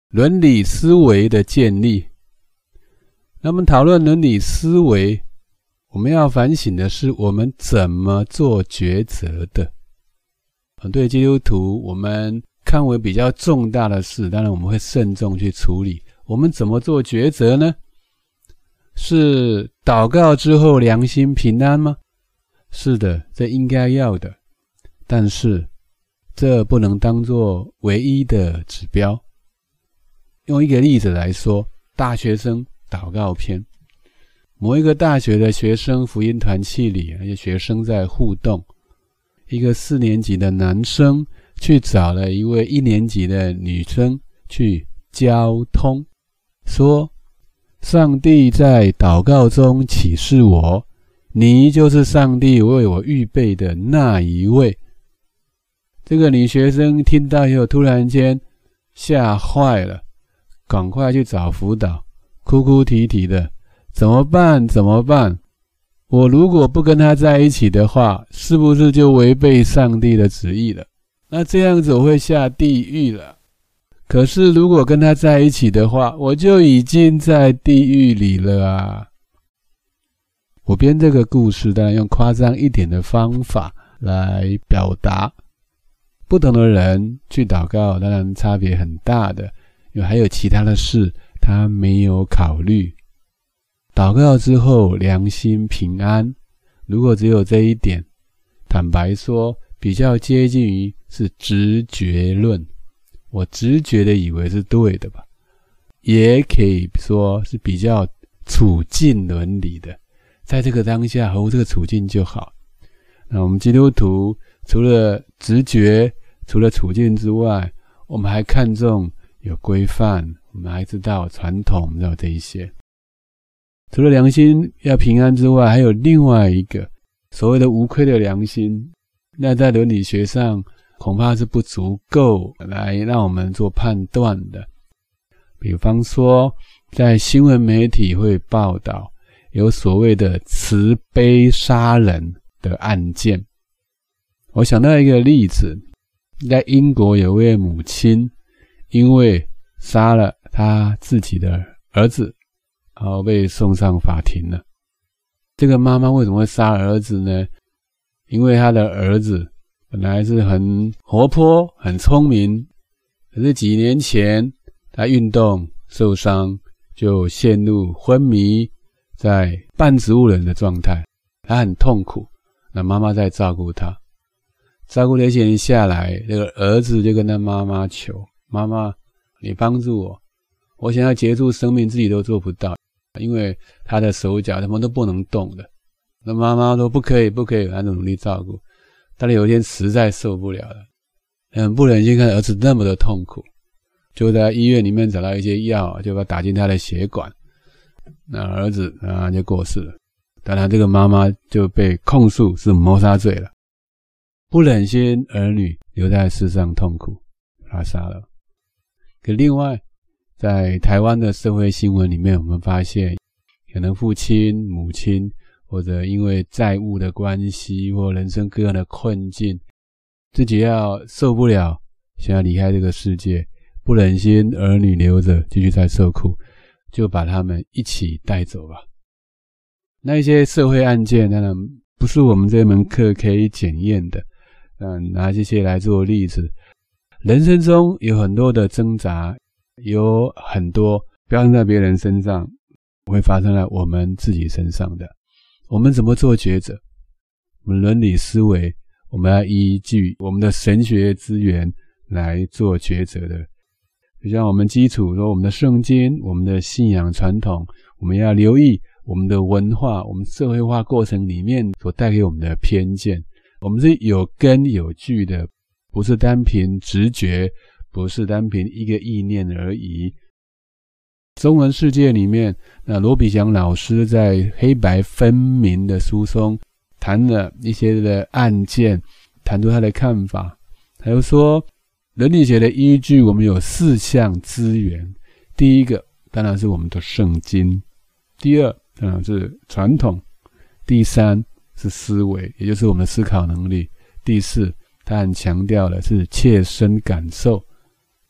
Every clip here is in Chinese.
伦理思维的建立。那么讨论伦理思维，我们要反省的是我们怎么做抉择的。对基督徒，我们看为比较重大的事，当然我们会慎重去处理。我们怎么做抉择呢？是祷告之后良心平安吗？是的，这应该要的。但是这不能当作唯一的指标。用一个例子来说，大学生祷告篇。某一个大学的学生福音团契里，那些学生在互动。一个4年级的男生去找了一位1年级的女生去交通，说上帝在祷告中启示我，你就是上帝为我预备的那一位。这个女学生听到以后突然间吓坏了，赶快去找辅导，哭哭啼啼的，怎么办？我如果不跟他在一起的话，是不是就违背上帝的旨意了？那这样子我会下地狱了。可是如果跟他在一起的话，我就已经在地狱里了啊。我编这个故事当然用夸张一点的方法来表达。不同的人去祷告当然差别很大的，因为还有其他的事他没有考虑。祷告之后良心平安，如果只有这一点，坦白说比较接近于是直觉论，我直觉的以为是对的吧，也可以说是比较处境伦理的，在这个当下合乎这个处境就好。那我们基督徒除了直觉，除了处境之外，我们还看重有规范，我们还知道传统，我们知道这一些。除了良心要平安之外，还有另外一个所谓的无愧的良心，那在伦理学上恐怕是不足够来让我们做判断的。比方说在新闻媒体会报道有所谓的慈悲杀人的案件。我想到一个例子，在英国有位母亲因为杀了她自己的儿子，然后被送上法庭了。这个妈妈为什么会杀儿子呢？因为她的儿子本来是很活泼很聪明，可是几年前他运动受伤，就陷入昏迷，在半植物人的状态，他很痛苦。那妈妈在照顾他，照顾了一些年下来，这个儿子就跟他妈妈求，妈妈你帮助我想要结束生命自己都做不到，因为他的手脚他们都不能动的。那妈妈说不可以，他就努力照顾。但是有一天实在受不了了，很不忍心看儿子那么的痛苦，就在医院里面找到一些药，就把它打进他的血管，那儿子就过世了。当然这个妈妈就被控诉是谋杀罪了，不忍心儿女留在世上痛苦，把他杀了。可另外在台湾的社会新闻里面，我们发现可能父亲母亲或者因为债务的关系或人生各样的困境，自己要受不了，想要离开这个世界，不忍心儿女留着继续再受苦，就把他们一起带走吧。那一些社会案件当然不是我们这门课可以检验的，拿这些来做例子。人生中有很多的挣扎，有很多发生在别人身上，会发生在我们自己身上的。我们怎么做抉择？我们伦理思维，我们要依据我们的神学资源来做抉择的。就像我们基础说我们的圣经，我们的信仰传统，我们要留意我们的文化，我们社会化过程里面所带给我们的偏见。我们是有根有据的，不是单凭直觉，不是单凭一个意念而已。中文世界里面，那罗比祥老师在黑白分明的书中谈了一些的案件，谈出他的看法。他就说伦理学的依据我们有4项资源，第一个当然是我们的圣经，第二当然是传统，第三是思维，也就是我们的思考能力，第四他很强调的是切身感受。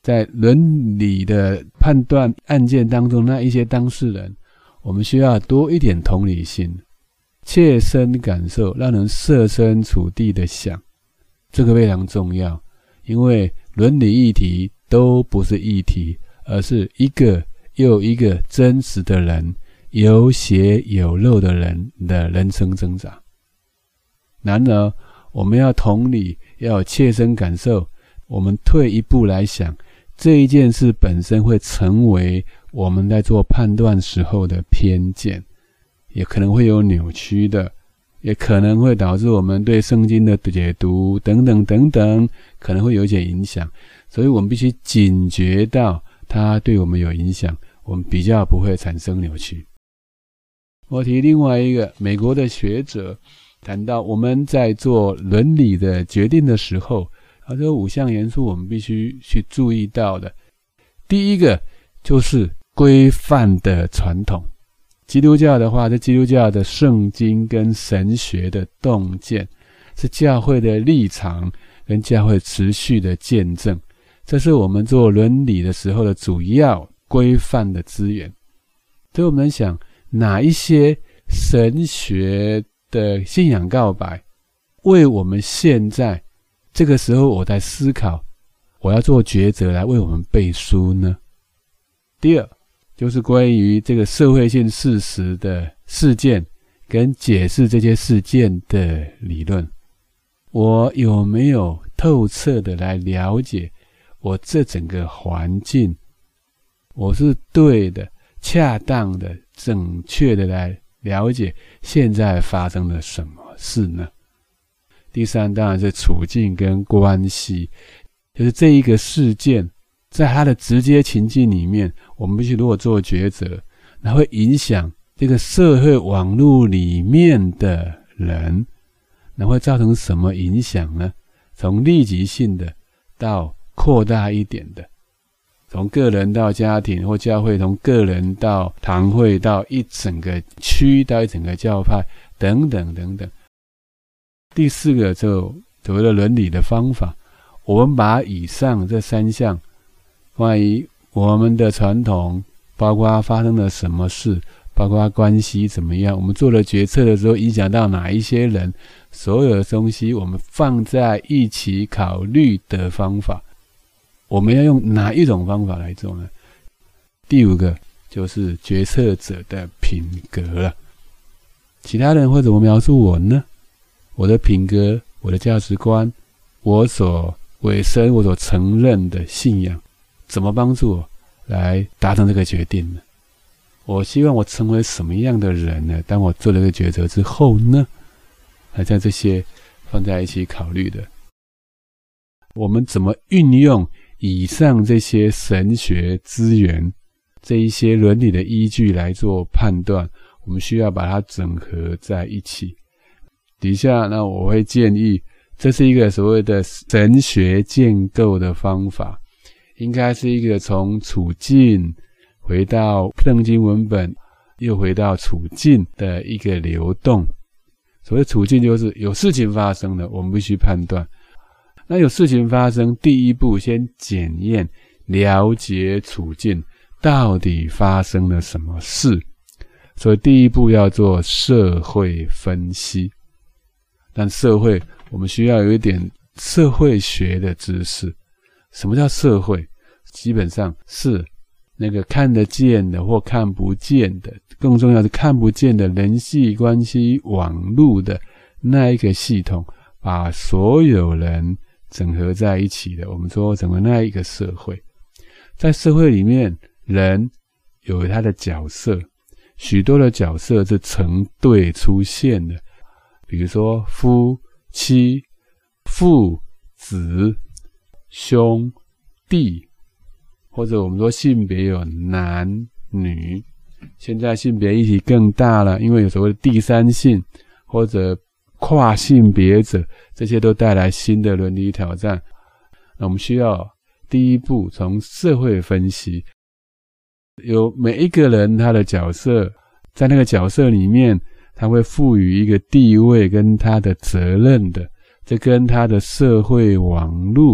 在伦理的判断案件当中那一些当事人，我们需要多一点同理心，切身感受，让人设身处地的想，这个非常重要。因为伦理议题都不是议题，而是一个又一个真实的人，有血有肉的人的人生挣扎。然而我们要同理，要有切身感受，我们退一步来想，这一件事本身会成为我们在做判断时候的偏见，也可能会有扭曲的，也可能会导致我们对圣经的解读等等等等，可能会有一些影响。所以我们必须警觉到它对我们有影响，我们比较不会产生扭曲。我提另外一个美国的学者谈到，我们在做伦理的决定的时候，他说5项元素我们必须去注意到的。第一个就是规范的传统。基督教的话，是基督教的圣经跟神学的洞见，是教会的立场跟教会持续的见证，这是我们做伦理的时候的主要规范的资源。所以我们想，哪一些神学的信仰告白为我们现在这个时候我在思考，我要做抉择来为我们背书呢？第二就是关于这个社会性事实的事件跟解释这些事件的理论，我有没有透彻的来了解我这整个环境，我是对的、恰当的、正确的来了解现在发生了什么事呢？第三当然是处境跟关系，就是这一个事件在它的直接情境里面，我们必须如果做抉择，那会影响这个社会网络里面的人，那会造成什么影响呢？从立即性的到扩大一点的，从个人到家庭或教会，从个人到堂会，到一整个区，到一整个教派等等等等。第四个就所谓的伦理的方法，我们把以上这3项关于我们的传统，包括发生了什么事，包括关系怎么样，我们做了决策的时候影响到哪一些人，所有的东西我们放在一起考虑的方法，我们要用哪一种方法来做呢？第5个就是决策者的品格了。其他人会怎么描述我呢？我的品格，我的价值观，我所委身，我所承认的信仰，怎么帮助我来达成这个决定呢？我希望我成为什么样的人呢？当我做了这个抉择之后呢？还将这些放在一起考虑的。我们怎么运用以上这些神学资源，这一些伦理的依据来做判断，我们需要把它整合在一起。底下呢，我会建议，这是一个所谓的神学建构的方法，应该是一个从处境回到圣经文本，又回到处境的一个流动。所谓处境就是有事情发生了，我们必须判断。那有事情发生，第一步先检验、了解处境，到底发生了什么事。所以第一步要做社会分析。但社会，我们需要有一点社会学的知识。什么叫社会？基本上是那个看得见的或看不见的，更重要是看不见的人际关系网络的那一个系统，把所有人整合在一起的，我们说整个那一个社会。在社会里面，人有他的角色，许多的角色是成对出现的，比如说夫妻、父子、兄弟，或者我们说性别有男女。现在性别议题更大了，因为有所谓的第三性或者跨性别者，这些都带来新的伦理挑战。那我们需要第一步从社会分析，有每一个人他的角色，在那个角色里面他会赋予一个地位跟他的责任的，这跟他的社会网络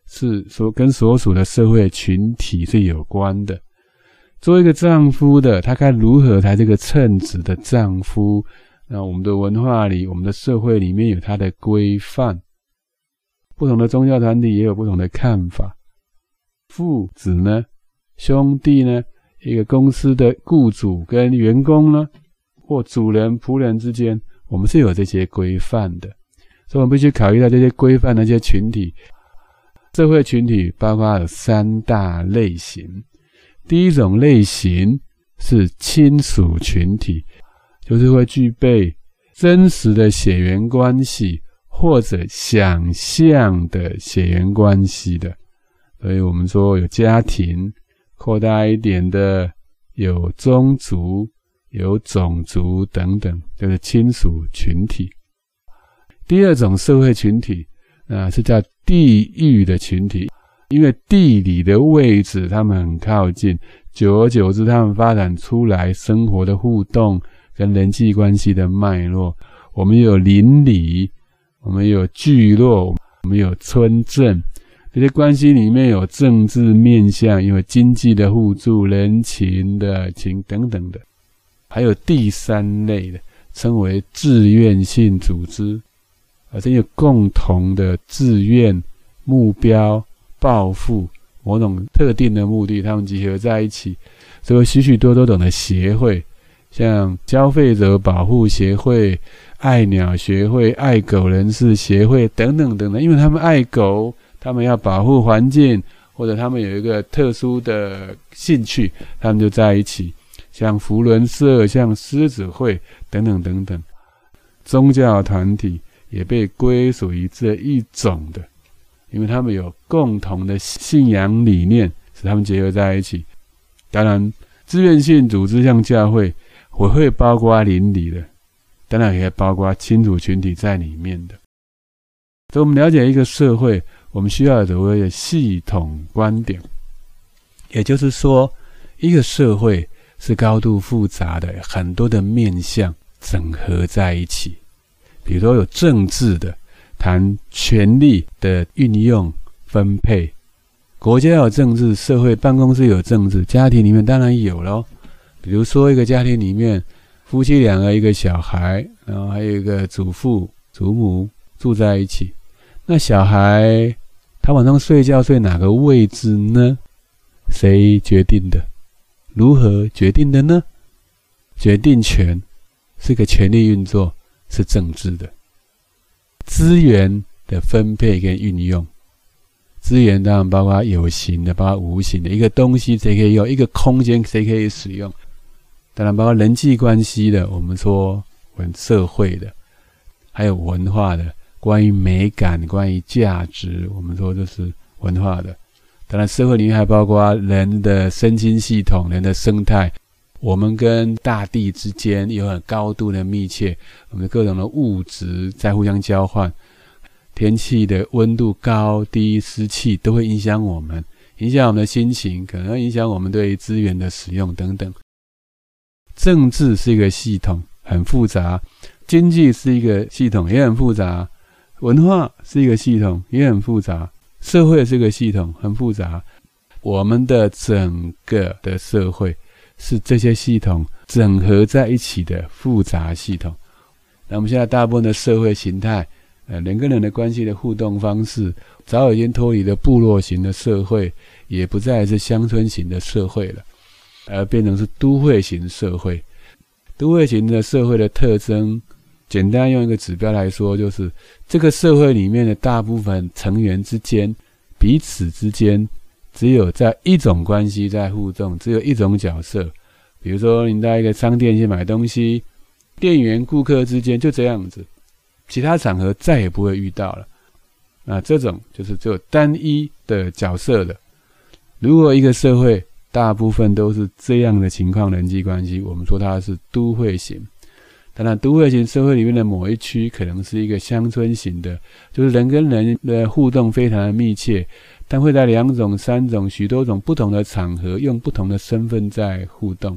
是跟所属的社会群体是有关的。做一个丈夫的，他该如何才是个称职的丈夫？那我们的文化里，我们的社会里面有它的规范，不同的宗教团体也有不同的看法。父子呢，兄弟呢，一个公司的雇主跟员工呢，或主人仆人之间，我们是有这些规范的，所以我们必须考虑到这些规范的这些群体。社会群体包括有3大类型。第一种类型是亲属群体，就是会具备真实的血缘关系或者想象的血缘关系的。所以我们说有家庭，扩大一点的有宗族、有种族等等，就是亲属群体。第二种社会群体是叫地域的群体，因为地理的位置他们很靠近，久而久之他们发展出来生活的互动跟人际关系的脉络。我们有邻里，我们有聚落，我们有村镇，这些关系里面有政治面向，有经济的互助、人情的情等等的。还有第3类的称为志愿性组织，而且有共同的志愿、目标、抱负、某种特定的目的，他们集合在一起，所以许许多多种的协会，像消费者保护协会、爱鸟协会、爱狗人士协会等等等等。因为他们爱狗，他们要保护环境，或者他们有一个特殊的兴趣，他们就在一起。像扶轮社、像狮子会等等等等。宗教团体也被归属于这一种的，因为他们有共同的信仰理念，使他们结合在一起。当然志愿性组织像教会也会包括邻里的，当然也包括亲属群体在里面的。所以我们了解一个社会，我们需要有所谓的系统观点，也就是说一个社会是高度复杂的，很多的面向整合在一起。比如说有政治的，谈权力的运用分配，国家有政治，社会办公室有政治，家庭里面当然有咯。比如说一个家庭里面夫妻2个，一个小孩，然后还有一个祖父祖母住在一起，那小孩他晚上睡觉睡哪个位置呢？谁决定的？如何决定的呢？决定权是个权力运作，是政治的。资源的分配跟运用，资源当然包括有形的，包括无形的。一个东西谁可以用，一个空间谁可以使用，当然包括人际关系的，我们说社会的，还有文化的，关于美感、关于价值，我们说这是文化的。当然社会里面还包括人的身心系统、人的生态，我们跟大地之间有很高度的密切，我们各种的物质在互相交换，天气的温度高低、湿气都会影响我们的心情，可能影响我们对资源的使用等等。政治是一个系统，很复杂，经济是一个系统，也很复杂，文化是一个系统，也很复杂，社会是一个系统，很复杂。我们的整个的社会是这些系统整合在一起的复杂系统。那我们现在大部分的社会形态，人跟人的关系的互动方式，早已经脱离了部落型的社会，也不再是乡村型的社会了，而变成是都会型社会。都会型的社会的特征，简单用一个指标来说，就是这个社会里面的大部分成员之间，彼此之间只有在一种关系在互动，只有一种角色。比如说你到一个商店去买东西，店员顾客之间就这样子，其他场合再也不会遇到了。那这种就是只有单一的角色的。如果一个社会大部分都是这样的情况，人际关系，我们说它是都会型。当然都会型社会里面的某一区可能是一个乡村型的，就是人跟人的互动非常的密切，但会在2种、3种、许多种不同的场合，用不同的身份在互动。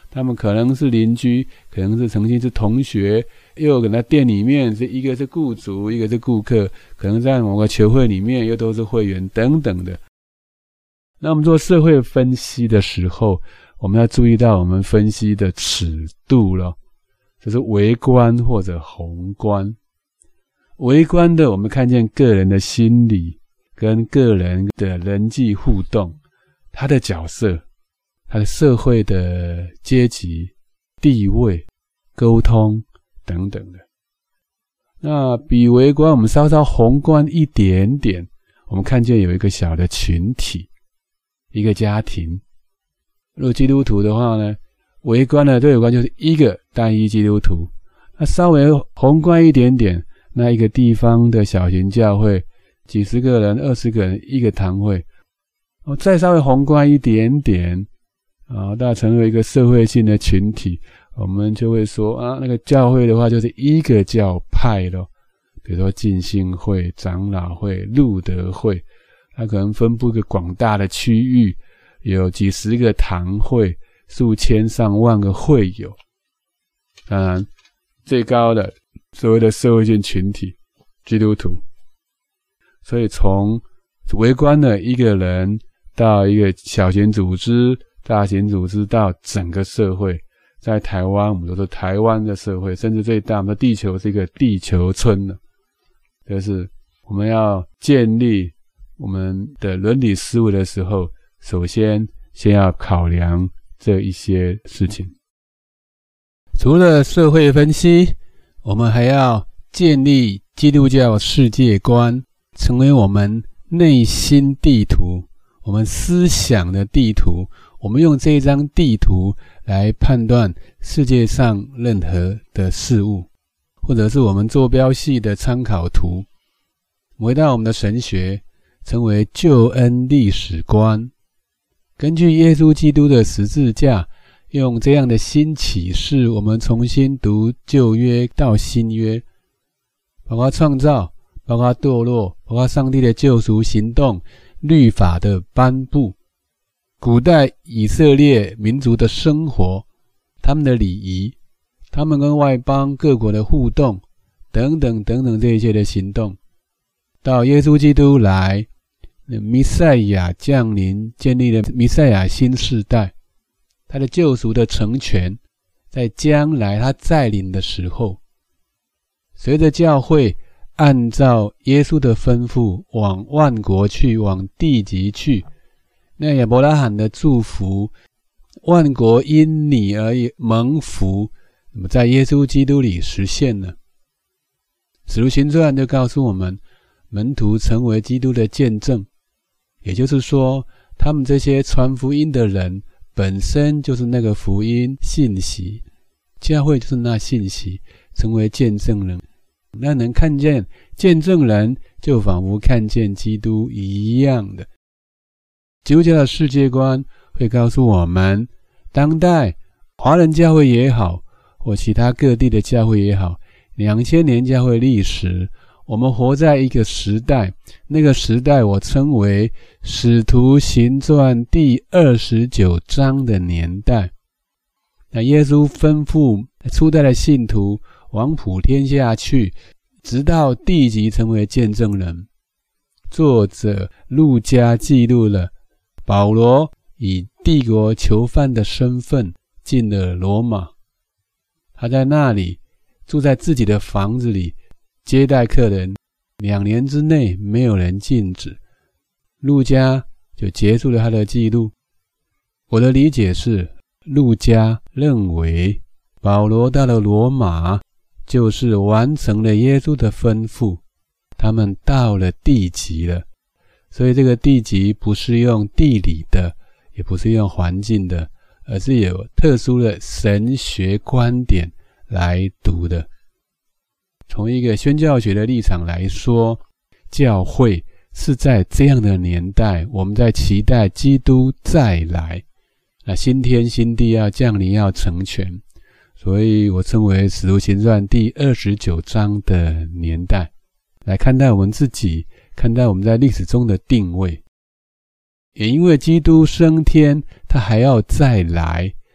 他们可能是邻居，可能是曾经是同学，又可能在店里面是一个是雇主，一个是顾客，可能在某个球会里面又都是会员等等的。那我们做社会分析的时候，我们要注意到我们分析的尺度了，就是微观或者宏观。微观的，我们看见个人的心理跟个人的人际互动，他的角色，他的社会的阶级、地位、沟通等等的。那比微观我们稍稍宏观一点点，我们看见有一个小的群体，一个家庭。如果基督徒的话呢，微观的对微观就是一个单一基督徒。那稍微宏观一点点，那一个地方的小型教会，几十个人、20个人一个堂会。再稍微宏观一点点大成为一个社会性的群体，我们就会说那个教会的话就是一个教派咯，比如说浸信会、长老会、路德会，它可能分布一个广大的区域，有几十个堂会，数千上万个会友。当然最高的所谓的社会性群体基督徒。所以从微观的一个人到一个小型组织、大型组织到整个社会，在台湾我们都说台湾的社会，甚至最大我们的地球是一个地球村了。就是我们要建立我们的伦理思维的时候，首先要考量这一些事情。除了社会分析，我们还要建立基督教世界观，成为我们内心地图，我们思想的地图。我们用这一张地图来判断世界上任何的事物，或者是我们坐标系的参考图。回到我们的神学，称为救恩历史观。根据耶稣基督的十字架，用这样的新启示，我们重新读旧约到新约，包括创造，包括堕落，包括上帝的救赎行动，律法的颁布，古代以色列民族的生活，他们的礼仪，他们跟外邦各国的互动等等等等，这一切的行动，到耶稣基督来，弥赛亚降临，建立了弥赛亚新世代，他的救赎的成全，在将来他再临的时候，随着教会按照耶稣的吩咐往万国去，往地极去，那亚伯拉罕的祝福，万国因你而蒙福，那么在耶稣基督里实现了。使徒行传就告诉我们，门徒成为基督的见证，也就是说，他们这些传福音的人本身就是那个福音信息，教会就是那信息，成为见证人。那能看见见证人，就仿佛看见基督一样的。基督教的世界观会告诉我们，当代华人教会也好，或其他各地的教会也好，2000年教会历史，我们活在一个时代，那个时代我称为使徒行传第29章的年代。那耶稣吩咐初代的信徒往普天下去，直到地极成为见证人。作者路加记录了保罗以帝国囚犯的身份进了罗马，他在那里住在自己的房子里接待客人，2年之内没有人禁止。路加就结束了他的记录。我的理解是，路加认为保罗到了罗马就是完成了耶稣的吩咐，他们到了地极了。所以这个地极不是用地理的，也不是用环境的，而是有特殊的神学观点来读的。从一个宣教学的立场来说，教会是在这样的年代，我们在期待基督再来，那新天新地要降临，要成全，所以我称为使徒行传第29章的年代，来看待我们自己，看待我们在历史中的定位。也因为基督升天，他还要再来，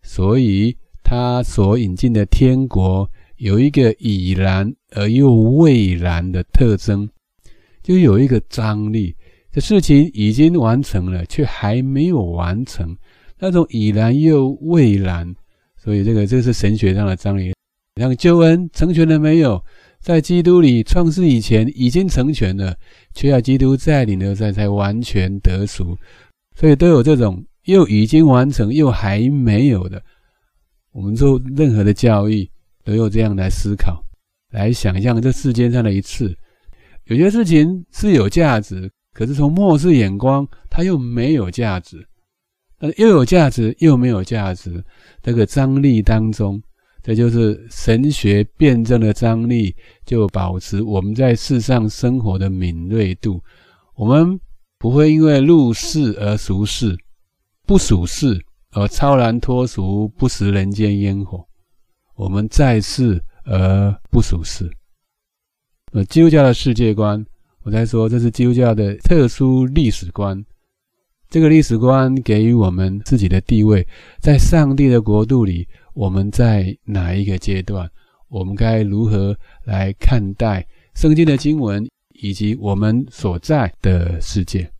所以他所引进的天国有一个已然而又未然的特征，就有一个张力，这事情已经完成了却还没有完成，那种已然又未然，所以这个是神学上的张力。像救恩成全了没有？在基督里创世以前已经成全了，却要基督再临而在才完全得赎，所以都有这种又已经完成又还没有的。我们做任何的教育都有这样来思考，来想象这世间上的一次，有些事情是有价值，可是从末世眼光它又没有价值，但又有价值又没有价值，这个张力当中，这就是神学辩证的张力，就保持我们在世上生活的敏锐度。我们不会因为入世而俗世，不属世而超然脱俗，不食人间烟火。我们在世而不属世。基督教的世界观，我在说这是基督教的特殊历史观。这个历史观给予我们自己的地位，在上帝的国度里，我们在哪一个阶段，我们该如何来看待圣经的经文以及我们所在的世界。